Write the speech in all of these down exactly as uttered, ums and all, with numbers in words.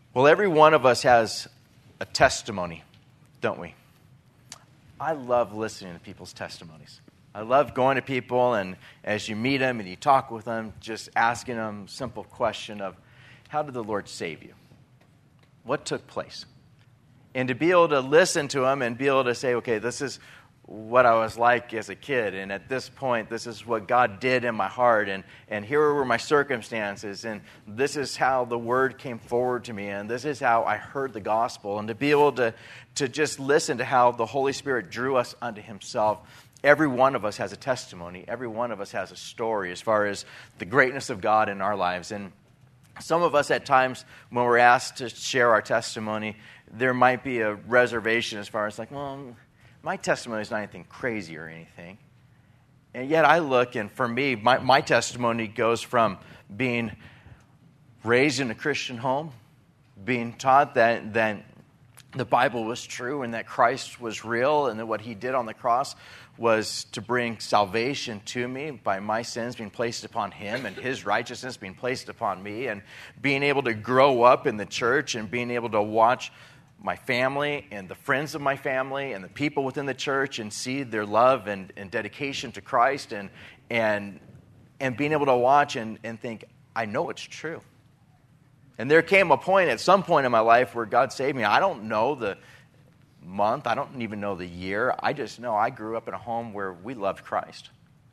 Well, every one of us has a testimony, don't we? I love listening to people's testimonies. I love going to people, and as you meet them and you talk with them, just asking them a simple question of, how did the Lord save you? What took place? And to be able to listen to them and be able to say, okay, this is what I was like as a kid, and at this point, this is what God did in my heart, and, and here were my circumstances, and this is how the word came forward to me, and this is how I heard the gospel, and to be able to, to just listen to how the Holy Spirit drew us unto himself. Every one of us has a testimony. Every one of us has a story as far as the greatness of God in our lives. And some of us at times, when we're asked to share our testimony, there might be a reservation as far as like, well, my testimony is not anything crazy or anything. And yet I look, and for me, my, my testimony goes from being raised in a Christian home, being taught that, that the Bible was true and that Christ was real and that what he did on the cross was to bring salvation to me by my sins being placed upon him and his righteousness being placed upon me, and being able to grow up in the church and being able to watch my family and the friends of my family and the people within the church and see their love and, and dedication to Christ, and and and being able to watch and, and think, I know it's true. And there came a point at some point in my life where God saved me. I don't know the month. I don't even know the year. I just know I grew up in a home where we loved Christ.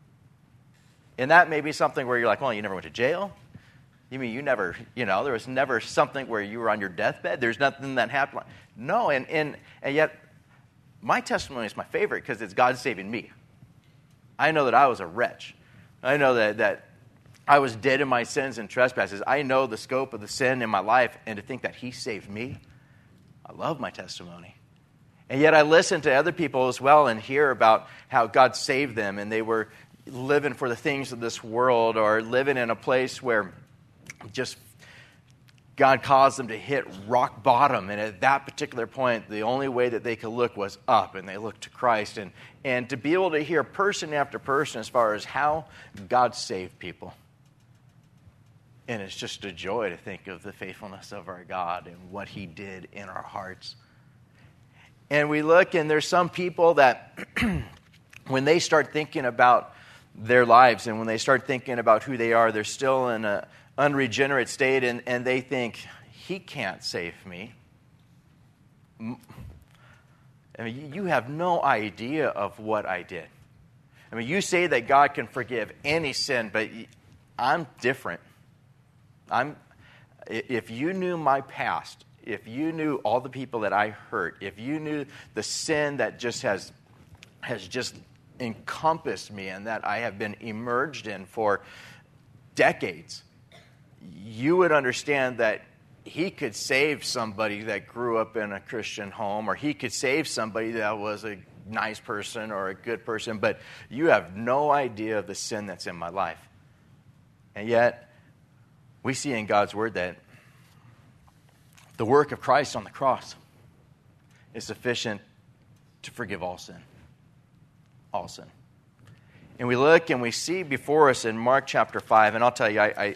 And that may be something where you're like, well, you never went to jail? You mean you never, you know, there was never something where you were on your deathbed? There's nothing that happened. No, and, and, and yet my testimony is my favorite because it's God saving me. I know that I was a wretch. I know that, that I was dead in my sins and trespasses. I know the scope of the sin in my life, and to think that he saved me, I love my testimony. And yet I listen to other people as well and hear about how God saved them, and they were living for the things of this world, or living in a place where just God caused them to hit rock bottom, and at that particular point, the only way that they could look was up, and they looked to Christ. And, and to be able to hear person after person as far as how God saved people. And it's just a joy to think of the faithfulness of our God and what he did in our hearts. And we look, and there's some people that when they start thinking about their lives and when they start thinking about who they are, they're still in an unregenerate state, and, and they think, he can't save me. I mean, you have no idea of what I did. I mean, you say that God can forgive any sin, but I'm different. I'm. If you knew my past, if you knew all the people that I hurt, if you knew the sin that just has has just encompassed me and that I have been immersed in for decades, you would understand that he could save somebody that grew up in a Christian home, or he could save somebody that was a nice person or a good person, but you have no idea of the sin that's in my life. And yet, we see in God's word that the work of Christ on the cross is sufficient to forgive all sin. All sin. And we look and we see before us in Mark chapter five, and I'll tell you, I, I,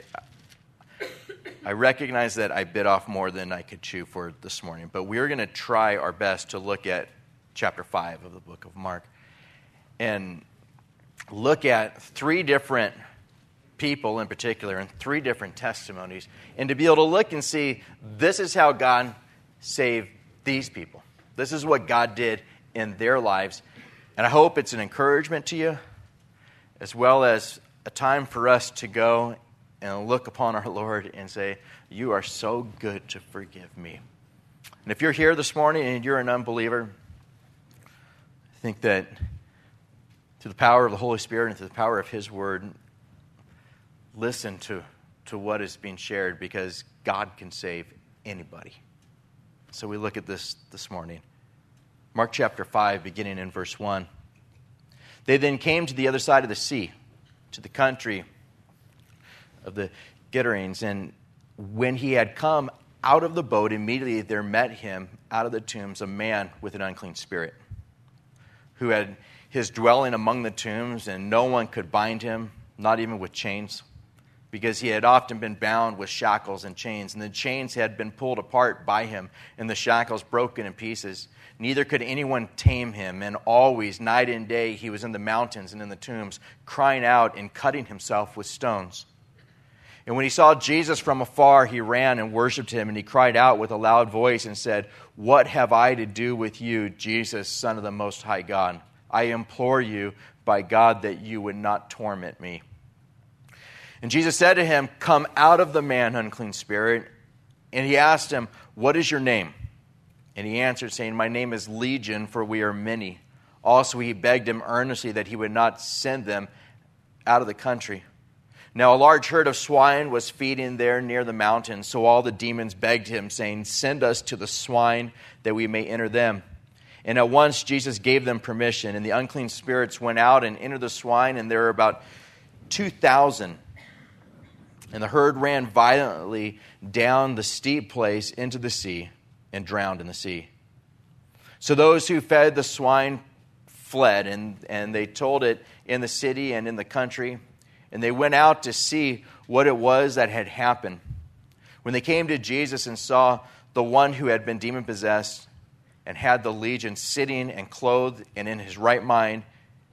I recognize that I bit off more than I could chew for this morning, but we're going to try our best to look at chapter five of the book of Mark and look at three different people in particular and three different testimonies, and to be able to look and see, this is how God saved these people. This is what God did in their lives. And I hope it's an encouragement to you, as well as a time for us to go and look upon our Lord and say, you are so good to forgive me. And if you're here this morning and you're an unbeliever, I think that through the power of the Holy Spirit and through the power of his word, listen to, to what is being shared, because God can save anybody. So we look at this this morning. Mark chapter five, beginning in verse one. They then came to the other side of the sea, to the country of the Gadarenes. And when he had come out of the boat, immediately there met him out of the tombs a man with an unclean spirit, who had his dwelling among the tombs, and no one could bind him, not even with chains, because he had often been bound with shackles and chains, and the chains had been pulled apart by him, and the shackles broken in pieces. Neither could anyone tame him, and always, night and day, he was in the mountains and in the tombs, crying out and cutting himself with stones. And when he saw Jesus from afar, he ran and worshipped him, and he cried out with a loud voice and said, "What have I to do with you, Jesus, Son of the Most High God? I implore you by God that you would not torment me." And Jesus said to him, "Come out of the man, unclean spirit." And he asked him, "What is your name?" And he answered, saying, "My name is Legion, for we are many." Also he begged him earnestly that he would not send them out of the country. Now a large herd of swine was feeding there near the mountain, so all the demons begged him, saying, "Send us to the swine, that we may enter them." And at once Jesus gave them permission, and the unclean spirits went out and entered the swine, and there were about two thousand. And the herd ran violently down the steep place into the sea, and drowned in the sea. So those who fed the swine fled, and, and they told it in the city and in the country. And they went out to see what it was that had happened. When they came to Jesus and saw the one who had been demon-possessed and had the legion sitting and clothed and in his right mind,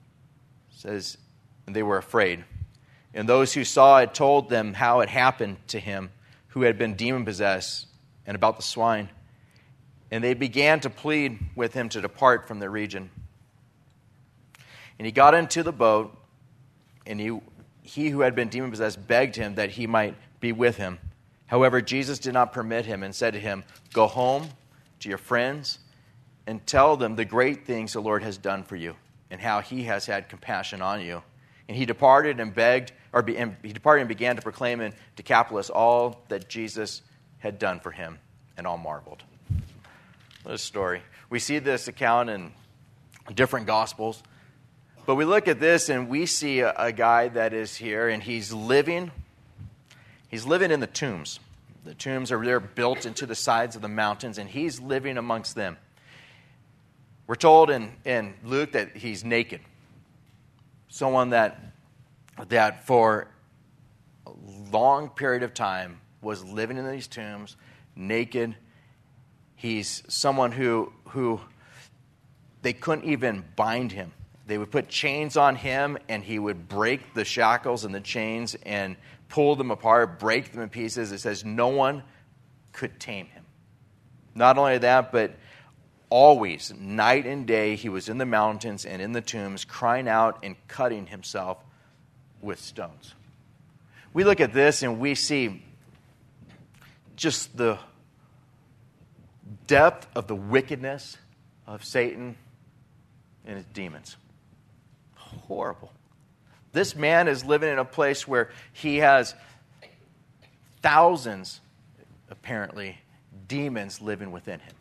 says, and they were afraid. And those who saw it told them how it happened to him who had been demon-possessed and about the swine. And they began to plead with him to depart from the region. And he got into the boat, and he... He who had been demon-possessed begged him that he might be with him. However, Jesus did not permit him and said to him, "Go home to your friends and tell them the great things the Lord has done for you and how he has had compassion on you." And he departed and begged, or be, and he departed and began to proclaim in Decapolis all that Jesus had done for him, and all marveled. What a story. We see this account in different Gospels. But we look at this and we see a, a guy that is here, and he's living, he's living in the tombs. The tombs are there built into the sides of the mountains, and he's living amongst them. We're told in, in Luke that he's naked. Someone that, that for a long period of time was living in these tombs, naked. He's someone who, who they couldn't even bind him. They would put chains on him, and he would break the shackles and the chains and pull them apart, break them in pieces. It says no one could tame him. Not only that, but always, night and day, he was in the mountains and in the tombs, crying out and cutting himself with stones. We look at this and we see just the depth of the wickedness of Satan and his demons. Horrible. This man is living in a place where he has thousands, apparently, demons living within him.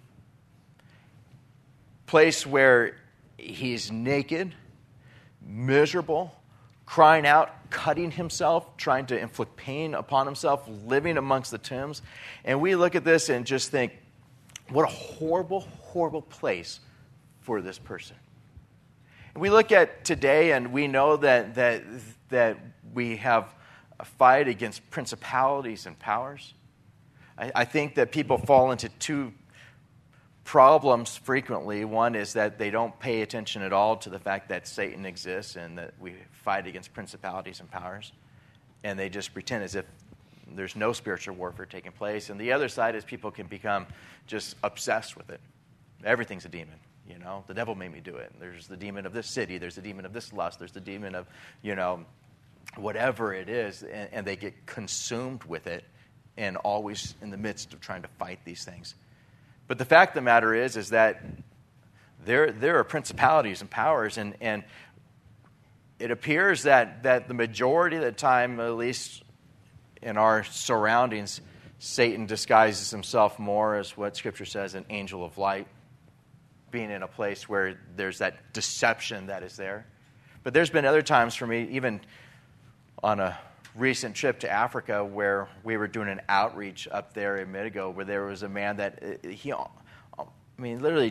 Place where he's naked, miserable, crying out, cutting himself, trying to inflict pain upon himself, living amongst the tombs. And we look at this and just think, what a horrible, horrible place for this person. We look at today, and we know that that that we have a fight against principalities and powers. I, I think that people fall into two problems frequently. One is that they don't pay attention at all to the fact that Satan exists and that we fight against principalities and powers, and they just pretend as if there's no spiritual warfare taking place. And the other side is people can become just obsessed with it. Everything's a demon. You know, the devil made me do it. There's the demon of this city. There's the demon of this lust. There's the demon of, you know, whatever it is. And, and they get consumed with it and always in the midst of trying to fight these things. But the fact of the matter is, is that there, there are principalities and powers. And, and it appears that, that the majority of the time, at least in our surroundings, Satan disguises himself more as what Scripture says, an angel of light. Being in a place where there's that deception that is there. But there's been other times for me, even on a recent trip to Africa, where we were doing an outreach up there a minute ago, where there was a man that, he, I mean, literally,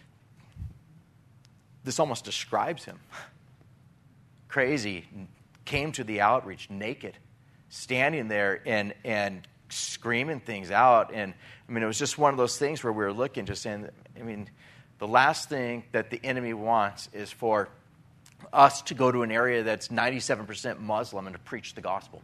this almost describes him. Crazy, came to the outreach naked, standing there and and screaming things out. And I mean, it was just one of those things where we were looking, just saying, I mean, the last thing that the enemy wants is for us to go to an area that's ninety-seven percent Muslim and to preach the gospel.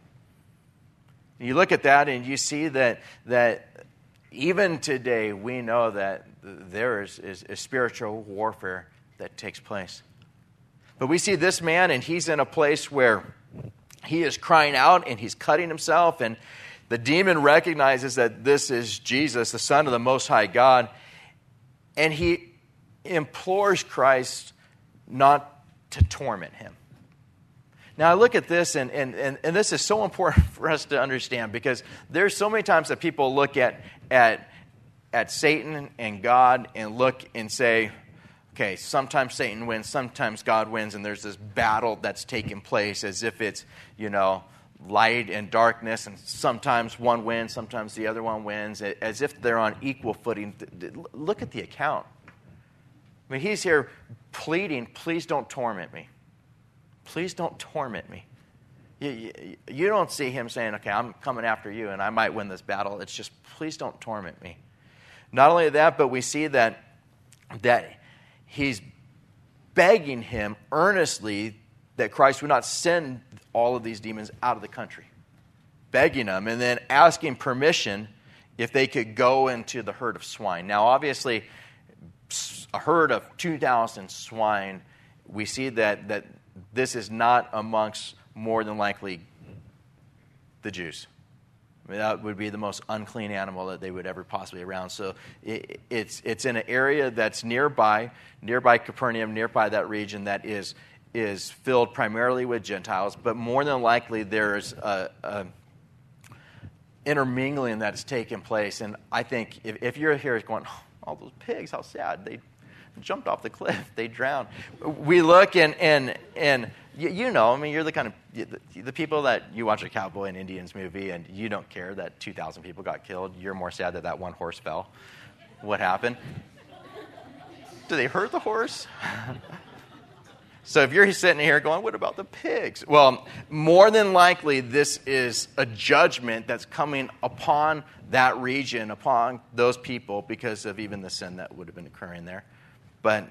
You look at that and you see that that even today we know that there is, is, is spiritual warfare that takes place. But we see this man, and he's in a place where he is crying out and he's cutting himself, and the demon recognizes that this is Jesus, the Son of the Most High God, and he implores Christ not to torment him. Now, I look at this, and, and, and, and this is so important for us to understand, because there's so many times that people look at, at, at Satan and God and look and say, okay, sometimes Satan wins, sometimes God wins, and there's this battle that's taking place as if it's, you know, light and darkness, and sometimes one wins, sometimes the other one wins, as if they're on equal footing. Look at the account. I mean, he's here pleading, please don't torment me. Please don't torment me. You, you, you don't see him saying, okay, I'm coming after you and I might win this battle. It's just, please don't torment me. Not only that, but we see that, that he's begging him earnestly that Christ would not send all of these demons out of the country. Begging him and then asking permission if they could go into the herd of swine. Now, obviously, a herd of two thousand swine, we see that that this is not amongst, more than likely, the Jews. I mean, that would be the most unclean animal that they would ever possibly around. So it, it's it's in an area that's nearby, nearby Capernaum, nearby that region that is is filled primarily with Gentiles. But more than likely, there's a, a intermingling that's taking place. And I think if, if you're here going, oh, all those pigs, how sad, they jumped off the cliff, they drowned. We look and and and you, you know, I mean, you're the kind of the, the people that you watch a cowboy and Indians movie, and you don't care that two thousand people got killed. You're more sad that that one horse fell. What happened? Did they hurt the horse? So if you're sitting here going, what about the pigs? Well, more than likely, this is a judgment that's coming upon that region, upon those people, because of even the sin that would have been occurring there. But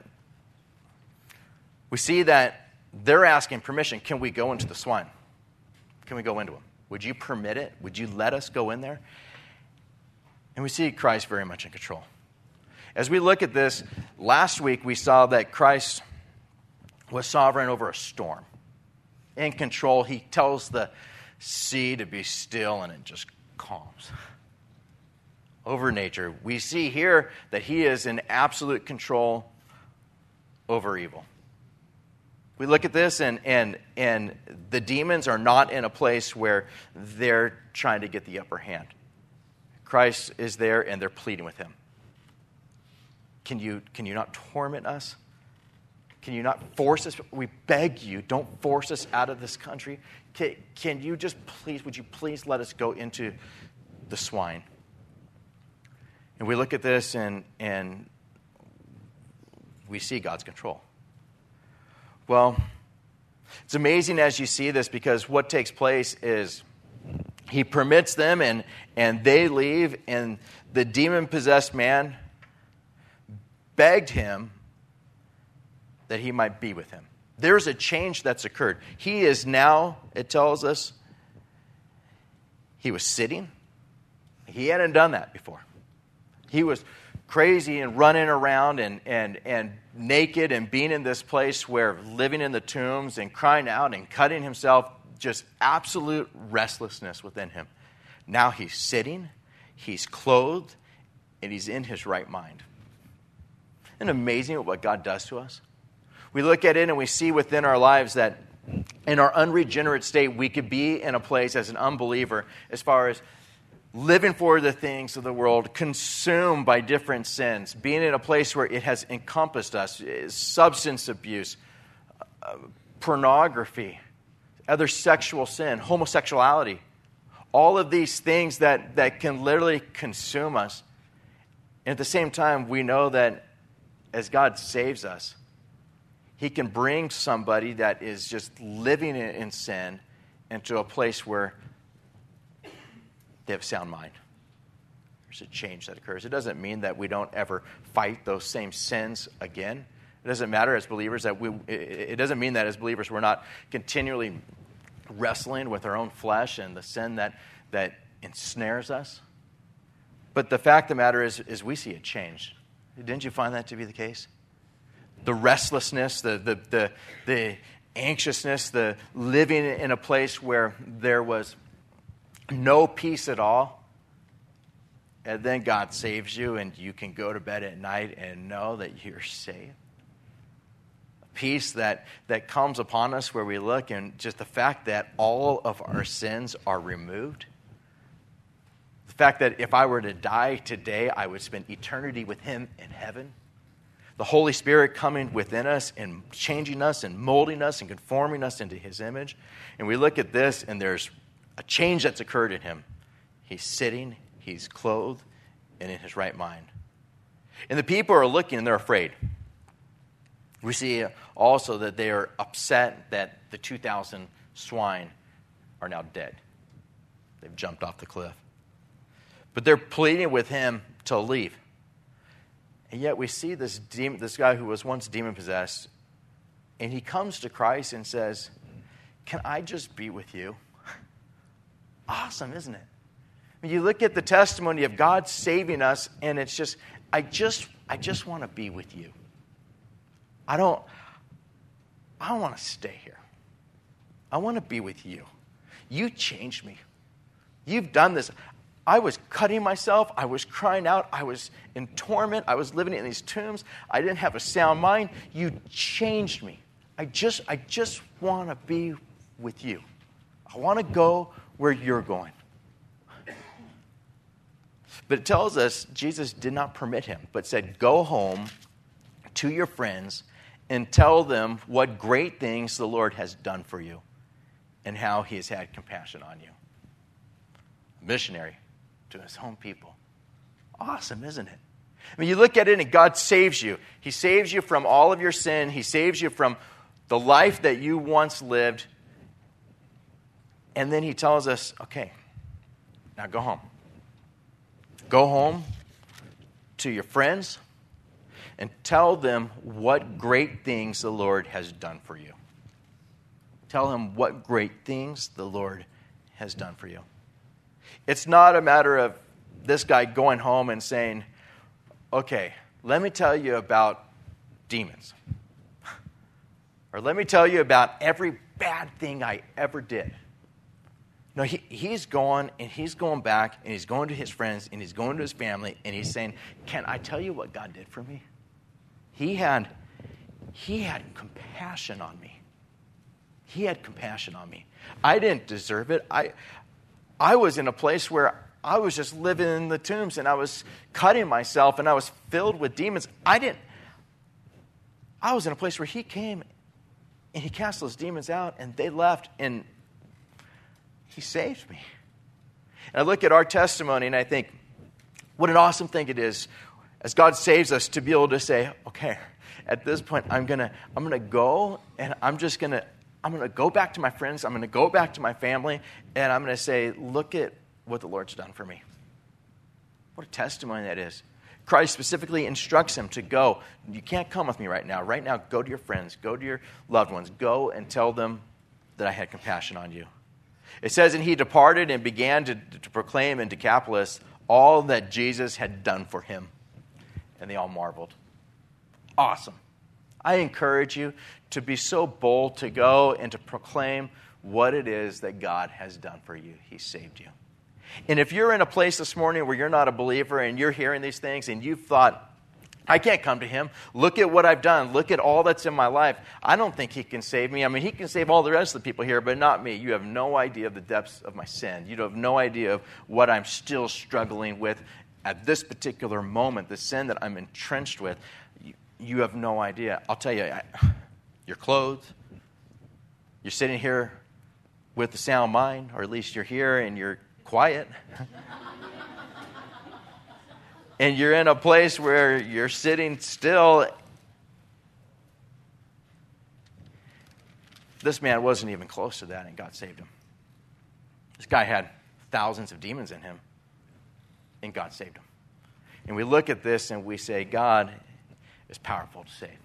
we see that they're asking permission. Can we go into the swine? Can we go into them? Would you permit it? Would you let us go in there? And we see Christ very much in control. As we look at this, last week we saw that Christ was sovereign over a storm. In control, he tells the sea to be still, and it just calms. Over nature, we see here that he is in absolute control over evil. We look at this, and, and, and the demons are not in a place where they're trying to get the upper hand. Christ is there, and they're pleading with him. Can you, can you not torment us? Can you not force us? We beg you, don't force us out of this country. Can, can you just please, would you please let us go into the swine? And we look at this, and, and we see God's control. Well, it's amazing as you see this, because what takes place is he permits them, and, and they leave, and the demon-possessed man begged him that he might be with him. There's a change that's occurred. He is now, it tells us, he was sitting. He hadn't done that before. He was crazy and running around and, and, and naked and being in this place where living in the tombs and crying out and cutting himself, just absolute restlessness within him. Now he's sitting, he's clothed, and he's in his right mind. Isn't it amazing what God does to us? We look at it and we see within our lives that in our unregenerate state, we could be in a place as an unbeliever as far as living for the things of the world, consumed by different sins, being in a place where it has encompassed us, substance abuse, uh, pornography, other sexual sin, homosexuality, all of these things that, that can literally consume us. And at the same time, we know that as God saves us, he can bring somebody that is just living in, in sin into a place where they have a sound mind. There's a change that occurs. It doesn't mean that we don't ever fight those same sins again. It doesn't matter as believers that we, it doesn't mean that as believers we're not continually wrestling with our own flesh and the sin that, that ensnares us. But the fact of the matter is, is we see a change. Didn't you find that to be the case? The restlessness, the, the, the, the anxiousness, the living in a place where there was no peace at all. And then God saves you and you can go to bed at night and know that you're saved. A peace that, that comes upon us where we look and just the fact that all of our sins are removed. The fact that if I were to die today, I would spend eternity with Him in heaven. The Holy Spirit coming within us and changing us and molding us and conforming us into His image. And we look at this and there's a change that's occurred in Him. He's sitting, He's clothed, and in His right mind. And the people are looking and they're afraid. We see also that they are upset that the two thousand swine are now dead. They've jumped off the cliff. But they're pleading with Him to leave. And yet we see this demon, this guy who was once demon-possessed, and he comes to Christ and says, "Can I just be with you?" Awesome, isn't it? I mean, you look at the testimony of God saving us, and it's just, I just, I just want to be with you. I don't, I don't want to stay here. I want to be with you. You changed me. You've done this. I was cutting myself. I was crying out. I was in torment. I was living in these tombs. I didn't have a sound mind. You changed me. I just, I just want to be with you. I want to go where you're going. But it tells us Jesus did not permit him, but said, "Go home to your friends and tell them what great things the Lord has done for you and how He has had compassion on you." A missionary to his home people. Awesome, isn't it? I mean, you look at it and God saves you. He saves you from all of your sin. He saves you from the life that you once lived. And then He tells us, okay, now go home. Go home to your friends and tell them what great things the Lord has done for you. Tell them what great things the Lord has done for you. It's not a matter of this guy going home and saying, "Okay, let me tell you about demons." Or let me tell you about every bad thing I ever did. No, he, he's going and he's going back and he's going to his friends and he's going to his family and he's saying, "Can I tell you what God did for me? He had, he had compassion on me. He had compassion on me. I didn't deserve it. I, I was in a place where I was just living in the tombs and I was cutting myself and I was filled with demons. I didn't, I was in a place where He came and He cast those demons out and they left and He saved me." And I look at our testimony and I think, what an awesome thing it is as God saves us to be able to say, okay, at this point I'm gonna I'm gonna go and I'm just gonna I'm gonna go back to my friends, I'm gonna go back to my family, and I'm gonna say, look at what the Lord's done for me. What a testimony that is. Christ specifically instructs him to go. You can't come with me right now. Right now, go to your friends, go to your loved ones, go and tell them that I had compassion on you. It says, and he departed and began to, to proclaim in Decapolis all that Jesus had done for him. And they all marveled. Awesome. I encourage you to be so bold to go and to proclaim what it is that God has done for you. He saved you. And if you're in a place this morning where you're not a believer and you're hearing these things and you've thought, I can't come to Him. Look at what I've done. Look at all that's in my life. I don't think He can save me. I mean, He can save all the rest of the people here, but not me. You have no idea of the depths of my sin. You have no idea of what I'm still struggling with at this particular moment, the sin that I'm entrenched with. You, you have no idea. I'll tell you, I, you're clothed. You're sitting here with a sound mind, or at least you're here and you're quiet. And you're in a place where you're sitting still. This man wasn't even close to that, and God saved him. This guy had thousands of demons in him, and God saved him. And we look at this and we say, God is powerful to save.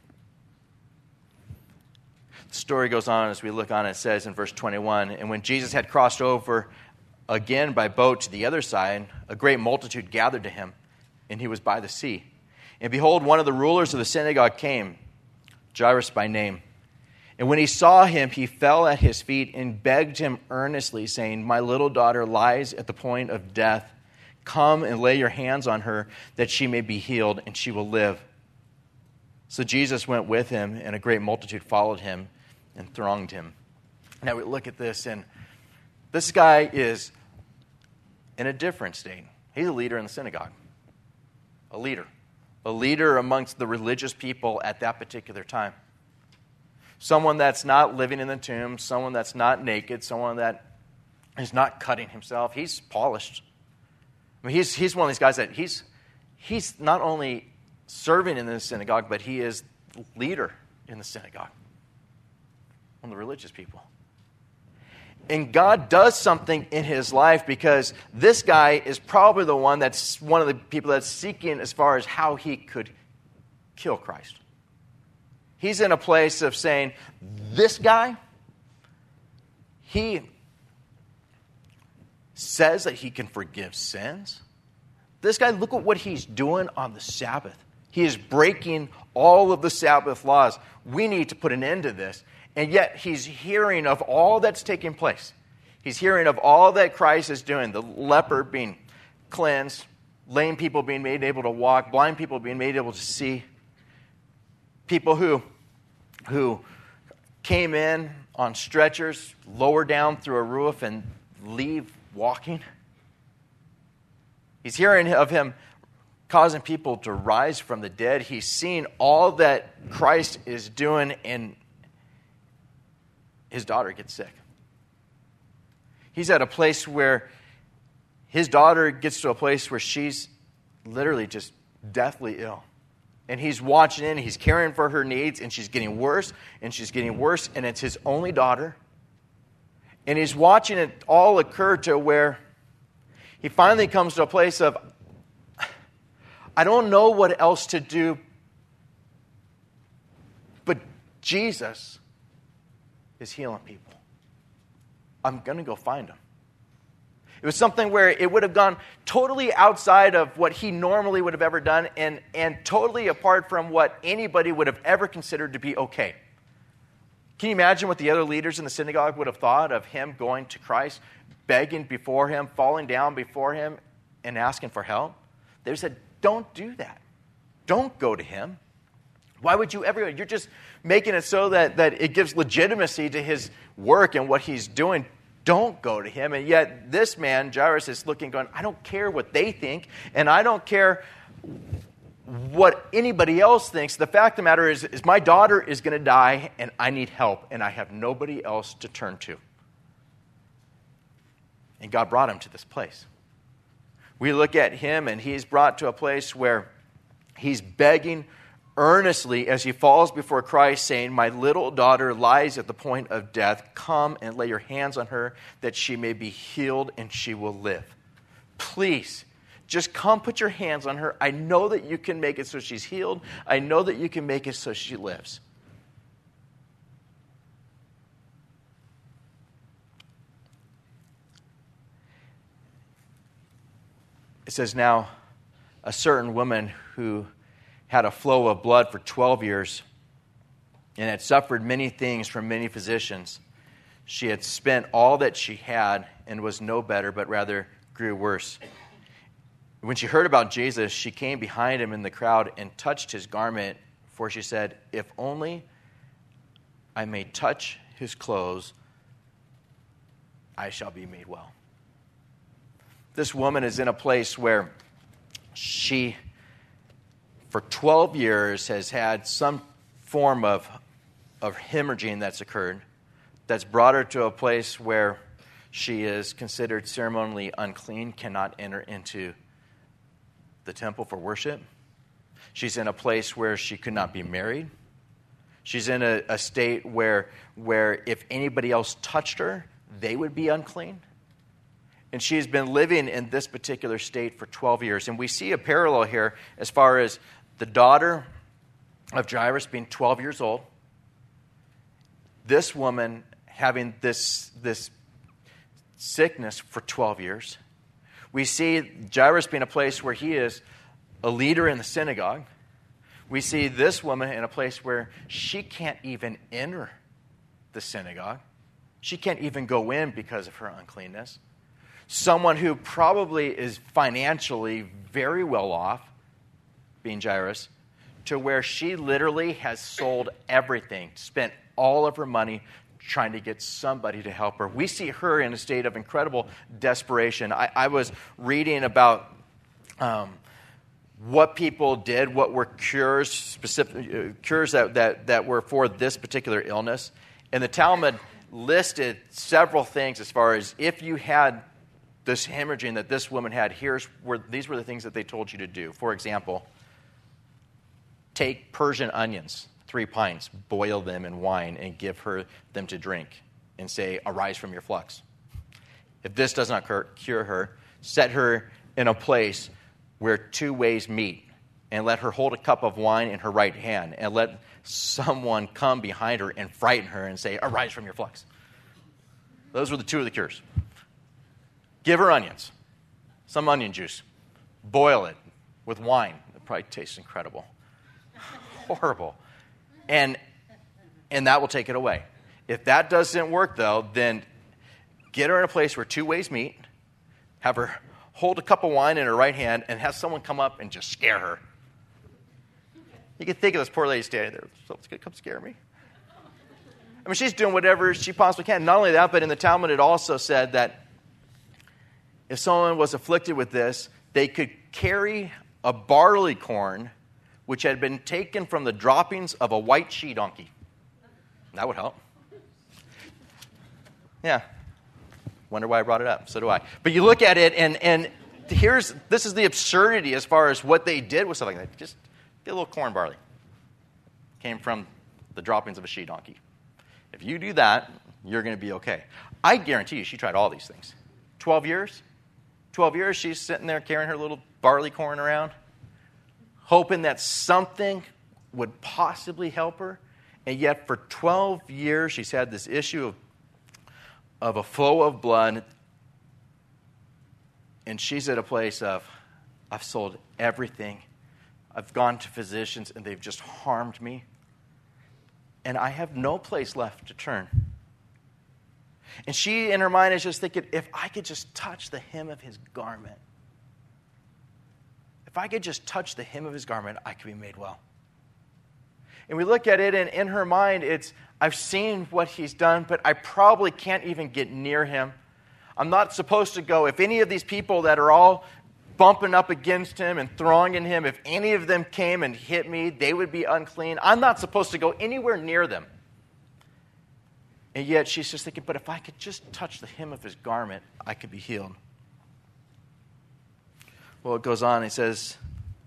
The story goes on as we look on. It says in verse twenty-one, and when Jesus had crossed over again by boat to the other side, a great multitude gathered to him, and he was by the sea. And behold, one of the rulers of the synagogue came, Jairus by name. And when he saw him, he fell at his feet and begged him earnestly, saying, my little daughter lies at the point of death. Come and lay your hands on her, that she may be healed, and she will live. So Jesus went with him, and a great multitude followed him and thronged him. Now we look at this, and this guy is in a different state. He's a leader in the synagogue. A leader. A leader amongst the religious people at that particular time. Someone that's not living in the tomb, someone that's not naked, someone that is not cutting himself. He's polished. I mean, he's, he's one of these guys that he's, he's not only serving in the synagogue, but he is leader in the synagogue. One of the religious people. And God does something in his life because this guy is probably the one that's one of the people that's seeking as far as how he could kill Christ. He's in a place of saying, this guy, he says that he can forgive sins. This guy, look at what he's doing on the Sabbath. He is breaking all of the Sabbath laws. We need to put an end to this. And yet he's hearing of all that's taking place. He's hearing of all that Christ is doing. The leper being cleansed, lame people being made able to walk, blind people being made able to see. People who, who came in on stretchers, lower down through a roof and leave walking. He's hearing of him causing people to rise from the dead. He's seeing all that Christ is doing, and his daughter gets sick. He's at a place where his daughter gets to a place where she's literally just deathly ill. And he's watching in, he's caring for her needs, and she's getting worse, and she's getting worse, and it's his only daughter. And he's watching it all occur to where he finally comes to a place of, I don't know what else to do, but Jesus is healing people. I'm going to go find him. It was something where it would have gone totally outside of what he normally would have ever done and, and totally apart from what anybody would have ever considered to be okay. Can you imagine what the other leaders in the synagogue would have thought of him going to Christ, begging before him, falling down before him, and asking for help? They said, don't do that. Don't go to him. Why would you ever? You're just making it so that, that it gives legitimacy to his work and what he's doing. Don't go to him. And yet this man, Jairus, is looking, going, I don't care what they think, and I don't care what anybody else thinks. The fact of the matter is, is my daughter is going to die, and I need help, and I have nobody else to turn to. And God brought him to this place. We look at him, and he's brought to a place where he's begging earnestly as he falls before Christ, saying, my little daughter lies at the point of death. Come and lay your hands on her, that she may be healed and she will live. Please, just come put your hands on her. I know that you can make it so she's healed. I know that you can make it so she lives. It says, now a certain woman who had a flow of blood for twelve years and had suffered many things from many physicians. She had spent all that she had and was no better, but rather grew worse. When she heard about Jesus, she came behind him in the crowd and touched his garment, for she said, if only I may touch his clothes, I shall be made well. This woman is in a place where she, for twelve years, has had some form of, of hemorrhaging that's occurred that's brought her to a place where she is considered ceremonially unclean, cannot enter into the temple for worship. She's in a place where she could not be married. She's in a, a state where, where if anybody else touched her, they would be unclean. And she's been living in this particular state for twelve years. And we see a parallel here as far as the daughter of Jairus being twelve years old. This woman having this, this sickness for twelve years. We see Jairus being a place where he is a leader in the synagogue. We see this woman in a place where she can't even enter the synagogue. She can't even go in because of her uncleanness. Someone who probably is financially very well off, being Jairus, to where she literally has sold everything, spent all of her money trying to get somebody to help her. We see her in a state of incredible desperation. I, I was reading about um, what people did, what were cures, specific uh, cures that, that, that were for this particular illness. And the Talmud listed several things as far as if you had this hemorrhaging that this woman had, here's where these were the things that they told you to do. For example, take Persian onions, three pints, boil them in wine, and give her them to drink, and say, arise from your flux. If this does not cure her, set her in a place where two ways meet, and let her hold a cup of wine in her right hand, and let someone come behind her and frighten her and say, arise from your flux. Those were the two of the cures. Give her onions, some onion juice, boil it with wine. It probably tastes incredible. Horrible. And and that will take it away. If that doesn't work, though, then get her in a place where two ways meet, have her hold a cup of wine in her right hand, and have someone come up and just scare her. You can think of this poor lady standing there. Someone's going to come scare me. I mean, she's doing whatever she possibly can. Not only that, but in the Talmud it also said that if someone was afflicted with this, they could carry a barley corn which had been taken from the droppings of a white she-donkey. That would help. Yeah. Wonder why I brought it up. So do I. But you look at it, and, and here's this is the absurdity as far as what they did with stuff like that. Just get a little corn barley. Came from the droppings of a she-donkey. If you do that, you're going to be okay. I guarantee you she tried all these things. Twelve years? Twelve years she's sitting there carrying her little barley corn around, hoping that something would possibly help her. And yet for twelve years, she's had this issue of, of a flow of blood. And she's at a place of, I've sold everything. I've gone to physicians, and they've just harmed me. And I have no place left to turn. And she, in her mind, is just thinking, if I could just touch the hem of his garment, if I could just touch the hem of his garment, I could be made well. And we look at it, and in her mind, it's, I've seen what he's done, but I probably can't even get near him. I'm not supposed to go. If any of these people that are all bumping up against him and thronging him, if any of them came and hit me, they would be unclean. I'm not supposed to go anywhere near them. And yet she's just thinking, but if I could just touch the hem of his garment, I could be healed. Well, it goes on. It says,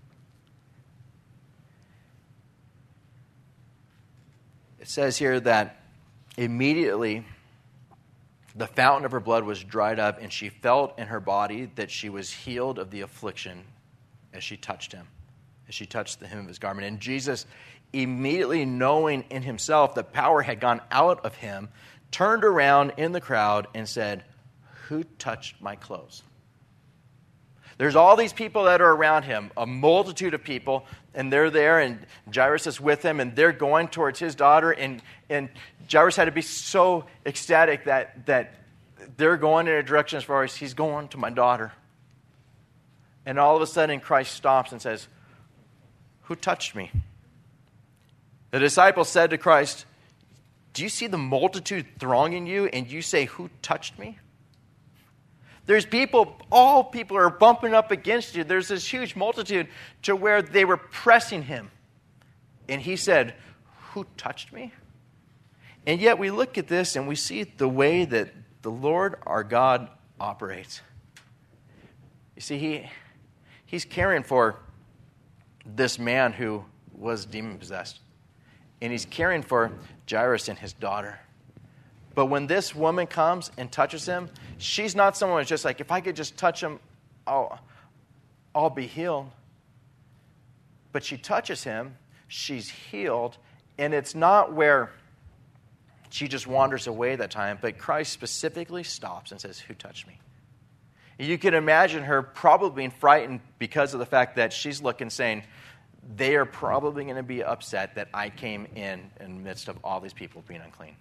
it says here that immediately the fountain of her blood was dried up, and she felt in her body that she was healed of the affliction as she touched him, as she touched the hem of his garment. And Jesus, immediately knowing in himself that power had gone out of him, turned around in the crowd and said, who touched my clothes? There's all these people that are around him, a multitude of people, and they're there, and Jairus is with him, and they're going towards his daughter, and, and Jairus had to be so ecstatic that, that they're going in a direction as far as he's going to my daughter. And all of a sudden, Christ stops and says, who touched me? The disciples said to Christ, do you see the multitude thronging you, and you say, who touched me? There's people, all people are bumping up against you. There's this huge multitude to where they were pressing him. And he said, who touched me? And yet we look at this and we see the way that the Lord our God operates. You see, he he's caring for this man who was demon-possessed. And he's caring for Jairus and his daughter. But when this woman comes and touches him, she's not someone who's just like, if I could just touch him, I'll, I'll be healed. But she touches him, she's healed, and it's not where she just wanders away that time, but Christ specifically stops and says, who touched me? You can imagine her probably being frightened because of the fact that she's looking, saying, they are probably going to be upset that I came in in the midst of all these people being unclean.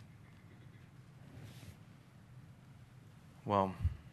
Well,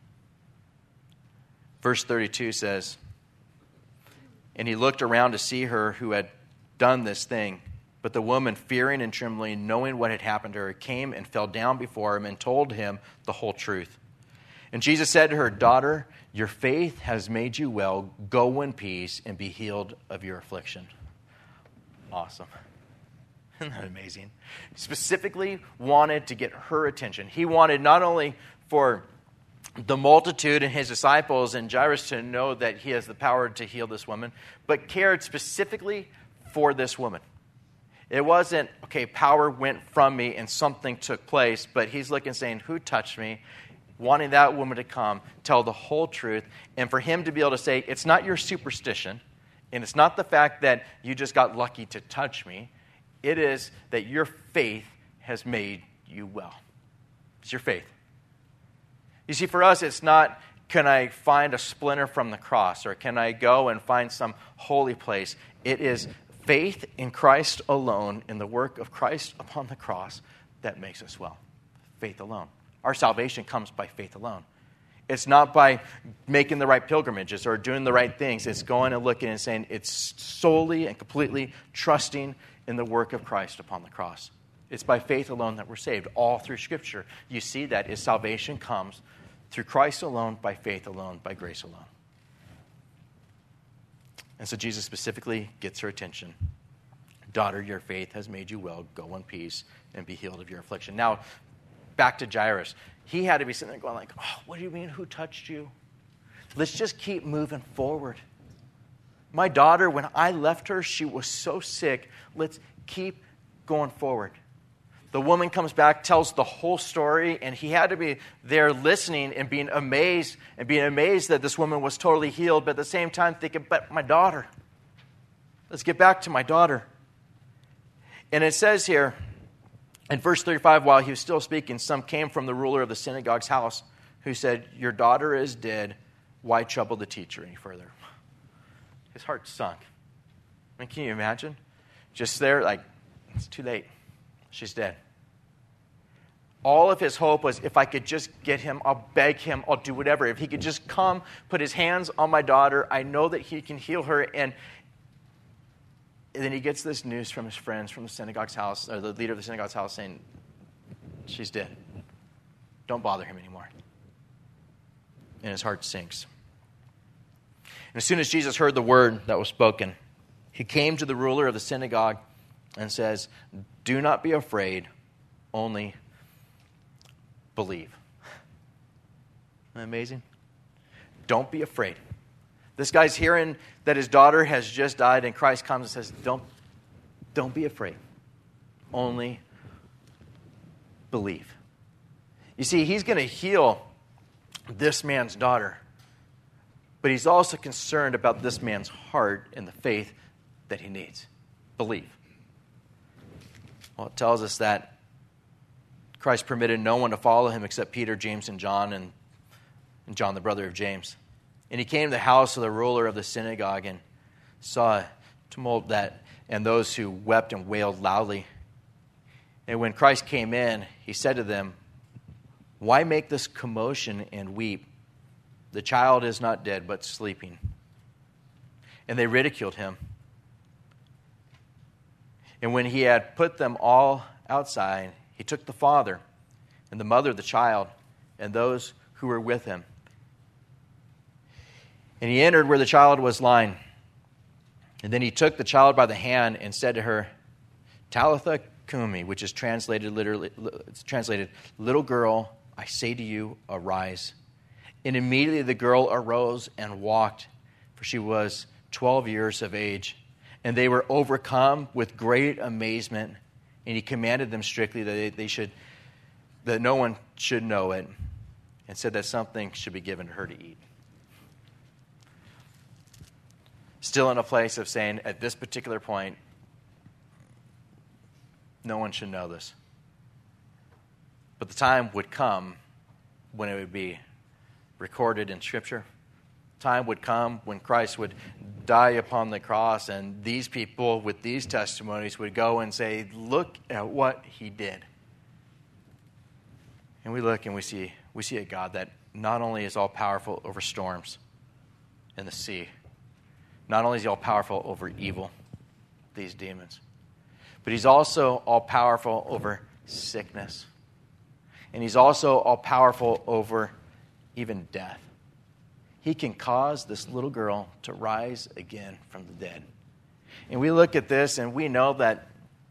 verse thirty-two says, and he looked around to see her who had done this thing. But the woman, fearing and trembling, knowing what had happened to her, came and fell down before him and told him the whole truth. And Jesus said to her, daughter, your faith has made you well. Go in peace and be healed of your affliction. Awesome. Isn't that amazing? He specifically wanted to get her attention. He wanted not only for the multitude and his disciples and Jairus to know that he has the power to heal this woman, but cared specifically for this woman. It wasn't, okay, power went from me and something took place, but he's looking saying, who touched me? Wanting that woman to come, tell the whole truth, and for him to be able to say, it's not your superstition, and it's not the fact that you just got lucky to touch me. It is that your faith has made you well. It's your faith. You see, for us, it's not, can I find a splinter from the cross, or can I go and find some holy place? It is faith in Christ alone, in the work of Christ upon the cross, that makes us well. Faith alone. Our salvation comes by faith alone. It's not by making the right pilgrimages or doing the right things. It's going and looking and saying it's solely and completely trusting in the work of Christ upon the cross. It's by faith alone that we're saved. All through Scripture, you see that is salvation comes through Christ alone, by faith alone, by grace alone. And so Jesus specifically gets her attention. Daughter, your faith has made you well. Go in peace and be healed of your affliction. Now, back to Jairus. He had to be sitting there going like, oh, what do you mean, who touched you? Let's just keep moving forward. My daughter, when I left her, she was so sick. Let's keep going forward. The woman comes back, tells the whole story, and he had to be there listening and being amazed and being amazed that this woman was totally healed, but at the same time thinking, but my daughter. Let's get back to my daughter. And it says here, in verse thirty-five, while he was still speaking, some came from the ruler of the synagogue's house who said, your daughter is dead. Why trouble the teacher any further? His heart sunk. I mean, can you imagine? Just there, like, it's too late. She's dead. All of his hope was, if I could just get him, I'll beg him, I'll do whatever. If he could just come, put his hands on my daughter, I know that he can heal her. And, and then he gets this news from his friends from the synagogue's house, or the leader of the synagogue's house, saying, she's dead. Don't bother him anymore. And his heart sinks. And as soon as Jesus heard the word that was spoken, he came to the ruler of the synagogue and says, do not be afraid, only believe. Isn't that amazing? Don't be afraid. This guy's hearing that his daughter has just died, and Christ comes and says, don't, don't be afraid. Only believe. You see, he's going to heal this man's daughter, but he's also concerned about this man's heart and the faith that he needs. Believe. Well, it tells us that Christ permitted no one to follow him except Peter, James, and John, and, and John, the brother of James. And he came to the house of the ruler of the synagogue and saw a tumult that, and those who wept and wailed loudly. And when Christ came in, he said to them, why make this commotion and weep? The child is not dead, but sleeping. And they ridiculed him. And when he had put them all outside, he took the father and the mother of the child and those who were with him. And he entered where the child was lying. And then he took the child by the hand and said to her, Talitha cumi, which is translated literally, it's translated, little girl, I say to you, arise. And immediately the girl arose and walked, for she was twelve years of age. And they were overcome with great amazement. And he commanded them strictly that they, they should that no one should know it, and said that something should be given to her to eat. Still in a place of saying, at this particular point, no one should know this. But the time would come when it would be recorded in Scripture. Time would come when Christ would die upon the cross, and these people with these testimonies would go and say, look at what he did. And we look and we see we see a God that not only is all-powerful over storms and the sea, not only is he all-powerful over evil, these demons, but he's also all-powerful over sickness. And he's also all-powerful over even death. He can cause this little girl to rise again from the dead. And we look at this and we know that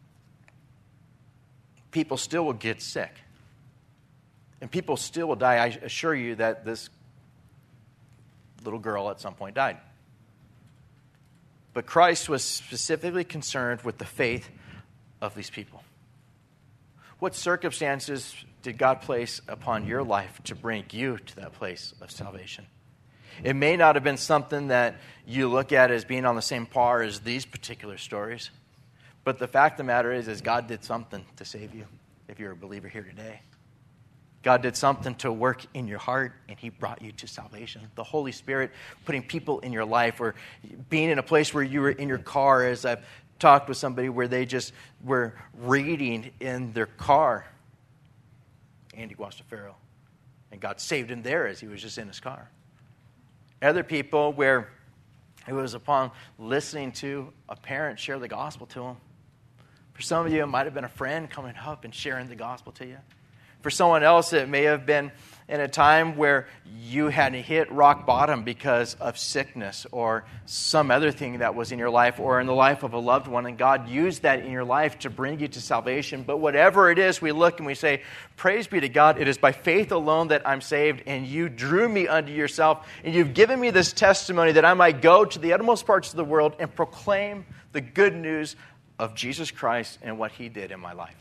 people still will get sick. And people still will die. I assure you that this little girl at some point died. But Christ was specifically concerned with the faith of these people. What circumstances did God place upon your life to bring you to that place of salvation? It may not have been something that you look at as being on the same par as these particular stories. But the fact of the matter is, is God did something to save you if you're a believer here today. God did something to work in your heart, and he brought you to salvation. The Holy Spirit putting people in your life, or being in a place where you were in your car, as I've talked with somebody where they just were reading in their car. Andy Guastafaro. And God saved him there as he was just in his car. Other people where it was upon listening to a parent share the gospel to them. For some of you, it might have been a friend coming up and sharing the gospel to you. For someone else, it may have been in a time where you had hit rock bottom because of sickness or some other thing that was in your life or in the life of a loved one, and God used that in your life to bring you to salvation. But whatever it is, we look and we say, praise be to God, it is by faith alone that I'm saved, and you drew me unto yourself, and you've given me this testimony that I might go to the uttermost parts of the world and proclaim the good news of Jesus Christ and what he did in my life.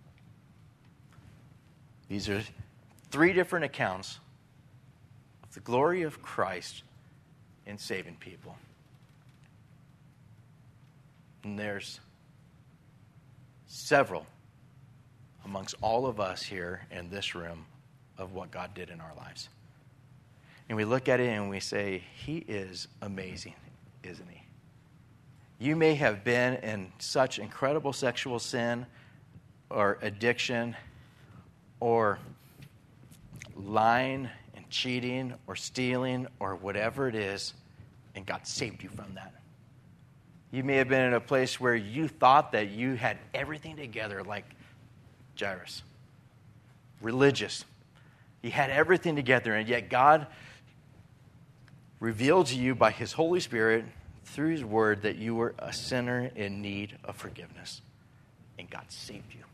These are three different accounts of the glory of Christ in saving people. And there's several amongst all of us here in this room of what God did in our lives. And we look at it and we say, he is amazing, isn't he? You may have been in such incredible sexual sin or addiction or lying and cheating or stealing or whatever it is, and God saved you from that. You may have been in a place where you thought that you had everything together, like Jairus. Religious. You had everything together, and yet God revealed to you by his Holy Spirit through his word that you were a sinner in need of forgiveness, and God saved you.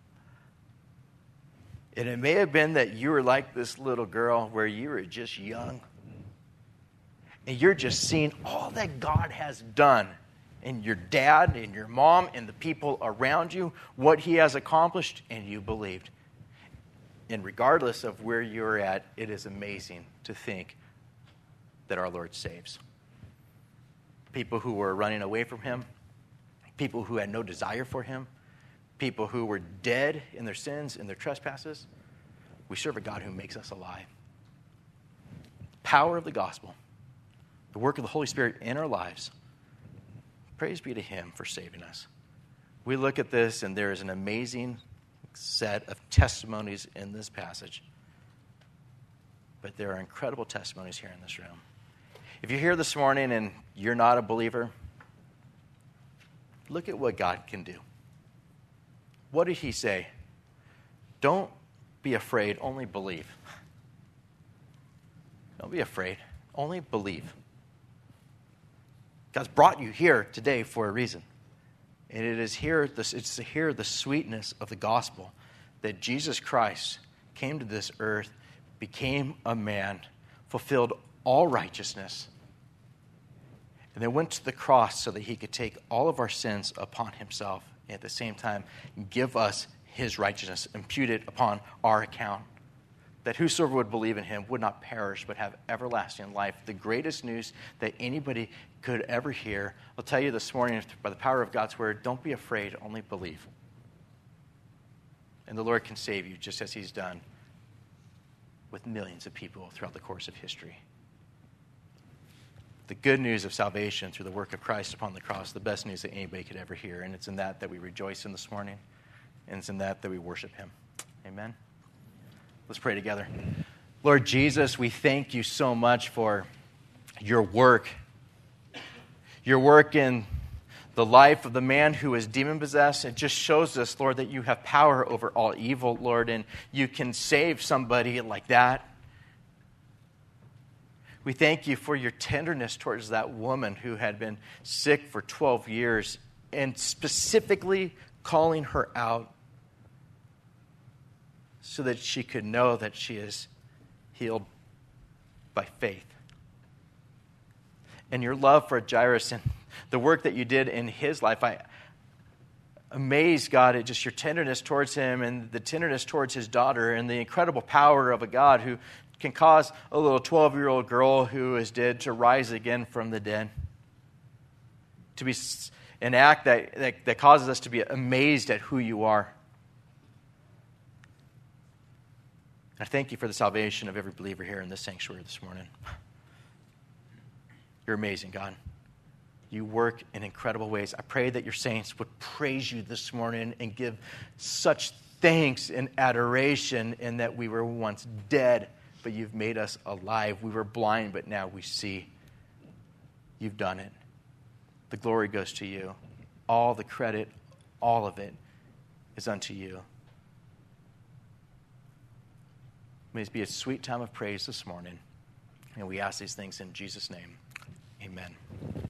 And it may have been that you were like this little girl where you were just young. And you're just seeing all that God has done in your dad and your mom and the people around you, what he has accomplished, and you believed. And regardless of where you're at, it is amazing to think that our Lord saves. People who were running away from him, people who had no desire for him, people who were dead in their sins and their trespasses. We serve a God who makes us alive. Power of the gospel, the work of the Holy Spirit in our lives. Praise be to him for saving us. We look at this, and there is an amazing set of testimonies in this passage. But there are incredible testimonies here in this room. If you're here this morning and you're not a believer, look at what God can do. What did he say? Don't be afraid, only believe. Don't be afraid, only believe. God's brought you here today for a reason. And it is here, it's to hear the sweetness of the gospel that Jesus Christ came to this earth, became a man, fulfilled all righteousness, and then went to the cross so that he could take all of our sins upon himself, and at the same time give us his righteousness imputed upon our account, that whosoever would believe in him would not perish but have everlasting life. The greatest news that anybody could ever hear. I'll tell you this morning, by the power of God's word, don't be afraid, only believe. And the Lord can save you just as he's done with millions of people throughout the course of history. The good news of salvation through the work of Christ upon the cross, the best news that anybody could ever hear. And it's in that that we rejoice in this morning. And it's in that that we worship him. Amen. Let's pray together. Lord Jesus, we thank you so much for your work. Your work in the life of the man who is demon-possessed. It just shows us, Lord, that you have power over all evil, Lord, and you can save somebody like that. We thank you for your tenderness towards that woman who had been sick for twelve years and specifically calling her out so that she could know that she is healed by faith. And your love for Jairus and the work that you did in his life, I amazed, God, at just your tenderness towards him and the tenderness towards his daughter and the incredible power of a God who can cause a little twelve-year-old girl who is dead to rise again from the dead. To be an act that, that, that causes us to be amazed at who you are. I thank you for the salvation of every believer here in this sanctuary this morning. You're amazing, God. You work in incredible ways. I pray that your saints would praise you this morning and give such thanks and adoration in that we were once dead, but you've made us alive. We were blind, but now we see. You've done it. The glory goes to you. All the credit, all of it is unto you. May it be a sweet time of praise this morning. And we ask these things in Jesus' name. Amen.